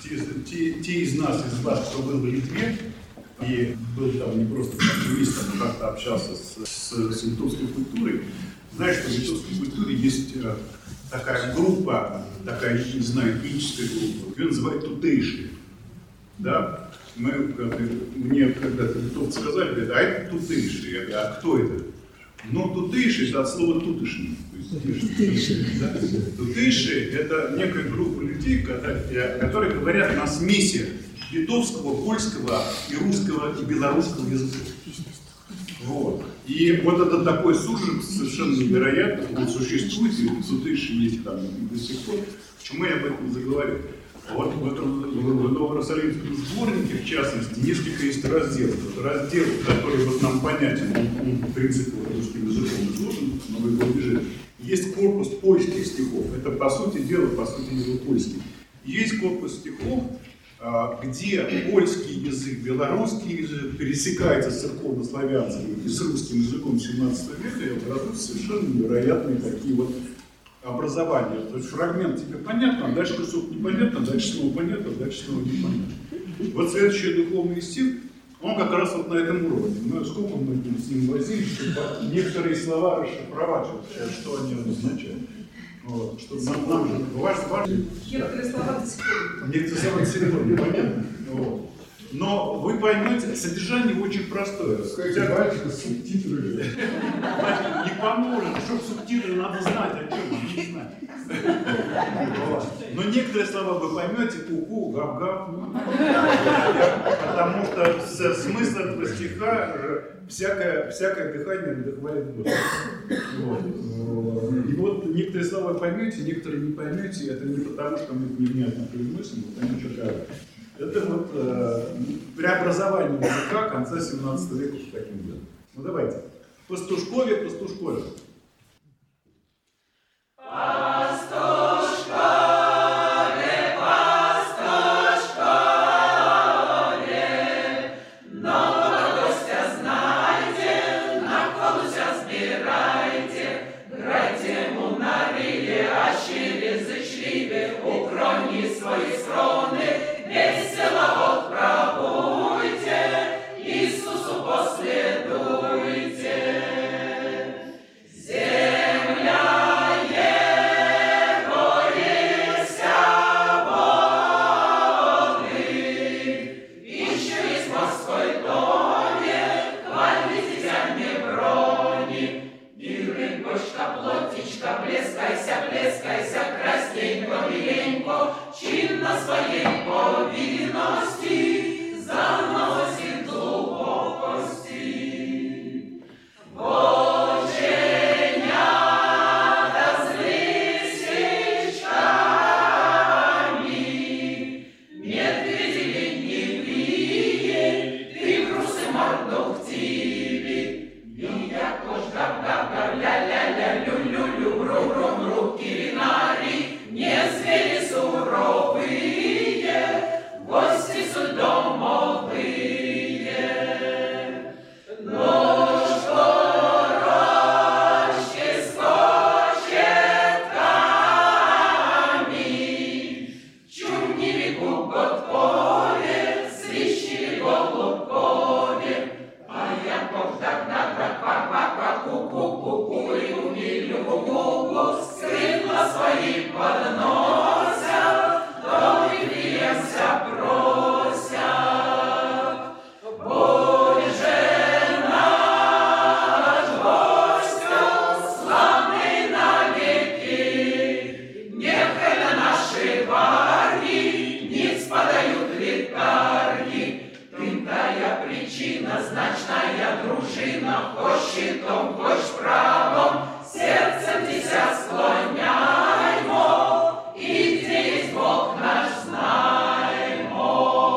те из нас, из вас, кто был в Литве, и был там не просто туристом, но как-то общался с литовской культурой, знаешь, что в литовской культуре есть такая группа, такая, не знаю, этническая группа, ее называют тутейши. Да? Мне когда-то литовцы сказали, говорят, а это тутейши. Я говорю, а кто это? Ну, тутейши это от слова тутышный. Тутейши это некая группа людей, которые говорят на смеси литовского, польского и русского и белорусского языка. Вот. И вот это такой сужик совершенно невероятный, он существует, и тутейши есть там до сих пор. Почему я об этом заговорил? Вот в Новоиерусалимском сборнике, в частности, несколько есть разделов. Раздел, который вот нам понятен, он в принципе русским языком изложен, но в его бежит. Есть корпус польских стихов. Это, по сути дела, польский. Есть корпус стихов, где польский язык, белорусский язык пересекается с церковно-славянским и с русским языком 17 века и образуются совершенно невероятные такие вот образования. То есть фрагмент тебе понятно, а дальше кусок непонятно, дальше снова понятно, дальше снова непонятно. Вот следующий духовный стих, он как раз вот на этом уровне. Ну, сколько мы с ним возились, чтобы некоторые слова расшифровать, что они означают. Вот, чтобы нам же важно. Некоторые слова до сих пор. Некоторые слова до сих пор непонятно. Вот. Но вы поймете, содержание очень простое. Скажите, мальчика с субтитрами. Не поможет, чтобы субтитры надо знать, о чем, не знать. Но некоторые слова вы поймете, ку-ку, гав-гав. Потому что смысл этого стиха всякое дыхание вдохновляет Бога. И вот некоторые слова поймете, некоторые не поймете. Это не потому, что мы невнятно произносим, потому что это вот преобразование языка конца 17 века по таким делам. Ну давайте. Пастушкове. Пастушкове, нового гостя знайте, на колуся збирайте, грайте му на риле, а через зычливе укрони свои скроны, весело отправуйте, Иисусу последуйте. Плескайся, красненько, миленько, чинно своей повинности заносит глубокости. Боженята с лисичками, медведи ленивые, ты грусы мордухтиви, и якож гав-гав-гав, ля-ля-ля, лю-лю-лю, ру-ру-ру, киринарий, не звери суровые, гости судомовые. Но что рощи скочет камень, чумнили гуготкове, свищили голубкове, а Яков так-так-так, ку-ку-ку-ку, и умилю-гу-гу, скрипла свои поднося, до Вифлеемся прося. Боже наш гостю, славный навеки, нехай на наши варги ниц подают лекарги. Тая причина, значная дружина, хоть щитом, хоть правом, сердцем тебя склоняймо, и где есть Бог наш знаймо.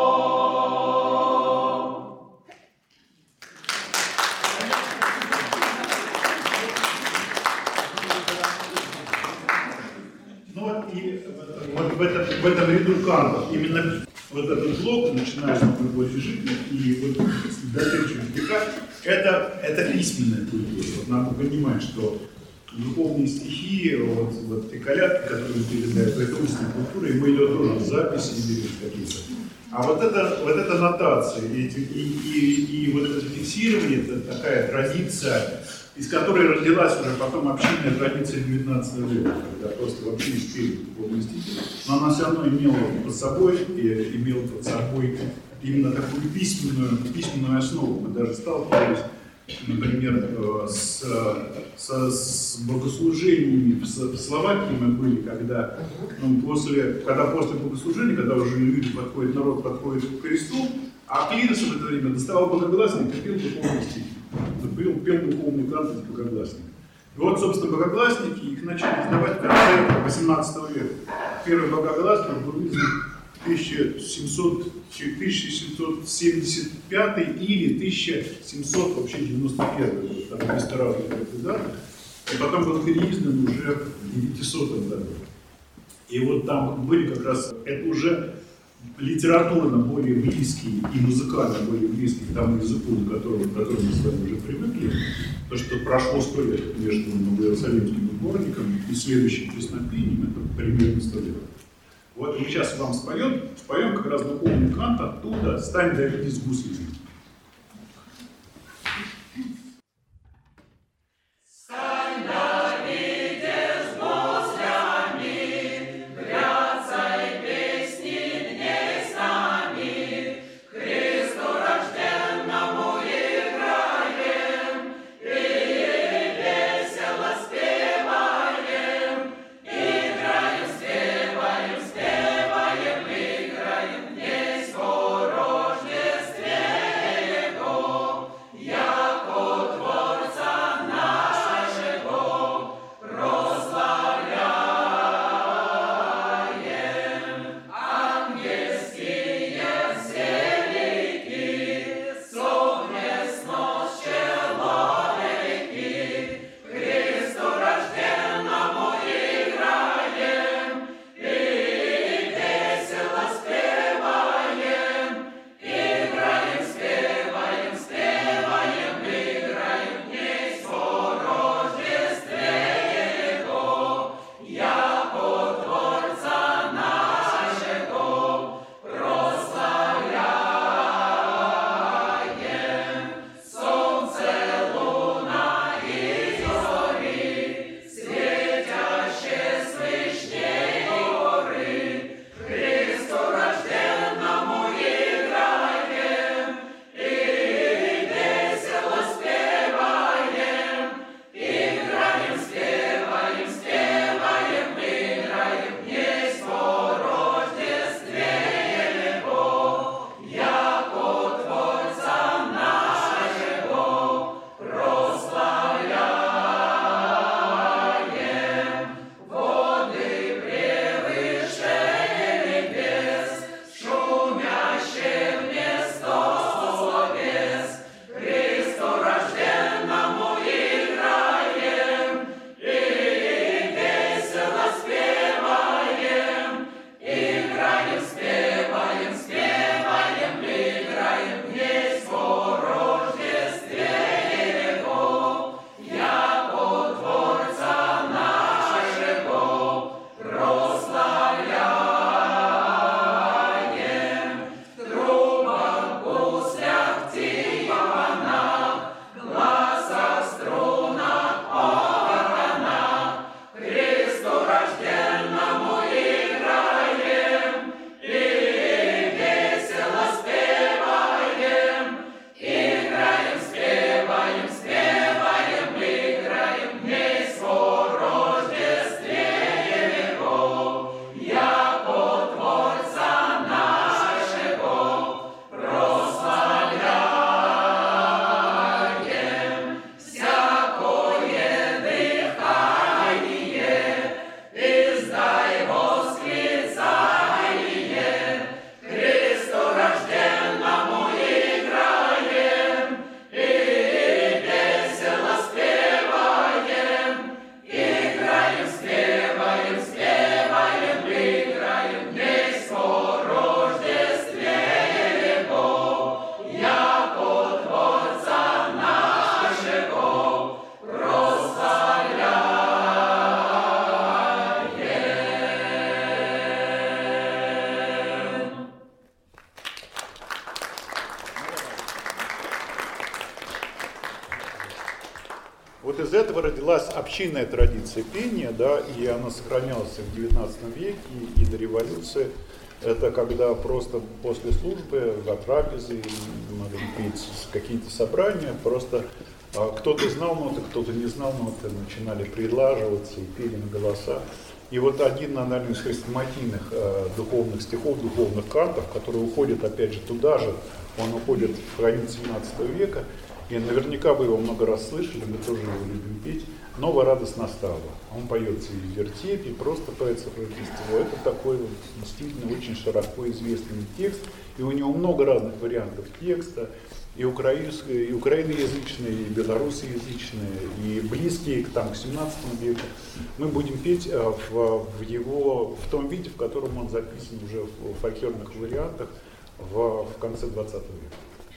Ну вот и вот в этом ряду кантов именно вот этот блок, начиная с любовь и жизнь, и вот до следующего стиха, это письменная культура. Вот надо понимать, что духовные стихи, вот те колядки, которые передают, это устная культура, ему идет тоже записи или какие-то. А вот эта нотация и вот это фиксирование, это такая традиция, из которой родилась уже потом общинная традиция 19 века, когда просто вообще не спели духовные стихи, но она все равно имела под собой именно такую письменную основу. Мы даже сталкивались, например, с богослужениями в Словакии мы были, когда после богослужения, когда уже люди народ подходит к кресту, а клирос в это время доставал богогласник и пел духовные стихи. Пел духовный кант из богогласника. И вот, собственно, богогласники, их начали издавать в конце 18 века. Первый богогласник был издан в 1775 или 1791, там без разных дат, и потом был переиздан уже в 900 году. И вот там были как раз, это уже литературно более близкий и музыкально более близкий к тому языку, к которому мы с вами уже привыкли, то, что прошло 100 лет между Новоиерусалимским сборником и следующим песнопением, это примерно 100 лет. Вот мы сейчас вам споем как раз духовный кант оттуда «Стань, Давиде, с гуслями». Спеваем, весь по Рождестве. вот из этого родилась общинная традиция пения, да, и она сохранялась в XIX веке и до революции. Это когда просто после службы, за трапезой, могли петь какие-то собрания, просто кто-то знал ноты, кто-то не знал ноты, начинали прилаживаться и пели на голоса. И вот один, наверное, из хрестоматийных духовных стихов, духовных кантов, который уходит опять же туда же, он уходит в конец 17 века, и наверняка вы его много раз слышали, мы тоже его любим петь. «Новая радость настала». Он поется и в вертепе, и просто поется в Рождество. Это такой вот действительно очень широко известный текст, и у него много разных вариантов текста, и украиноязычные, и белорусоязычные, и близкие к 17 веку. Мы будем петь в том виде, в котором он записан уже в фольклорных вариантах в конце 20 века.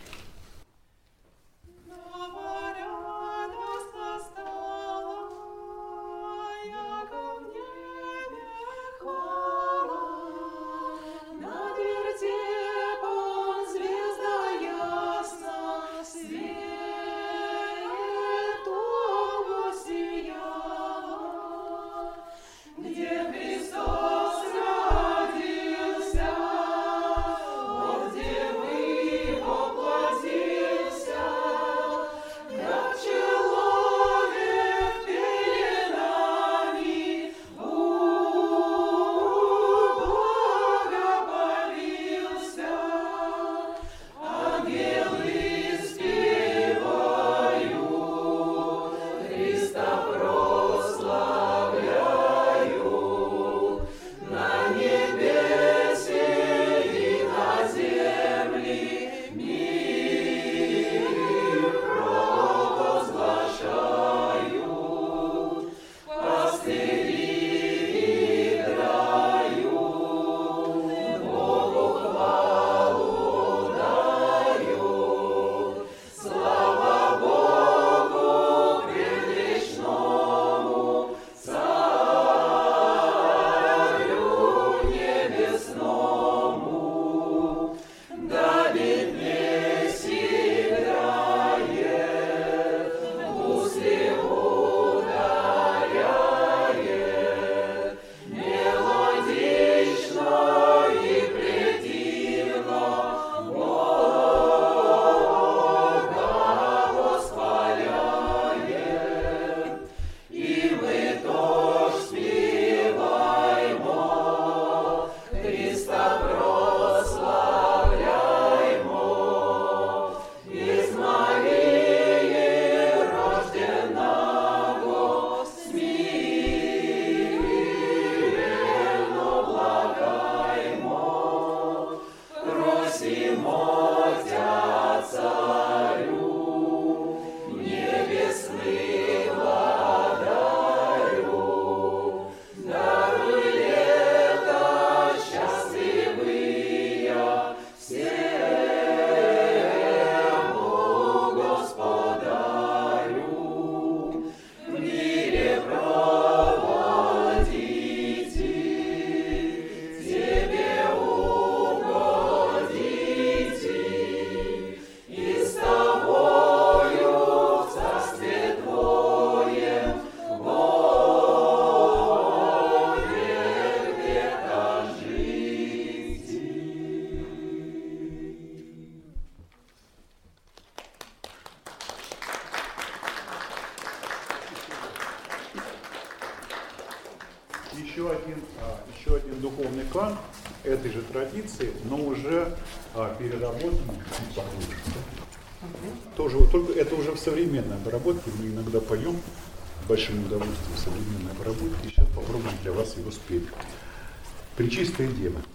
Еще один духовный кан этой же традиции, но уже переработанный. Тоже, только это уже в современной обработке, мы иногда поем с большим удовольствием в современной обработке, и сейчас попробуем для вас его спеть. «Пречистая Дева».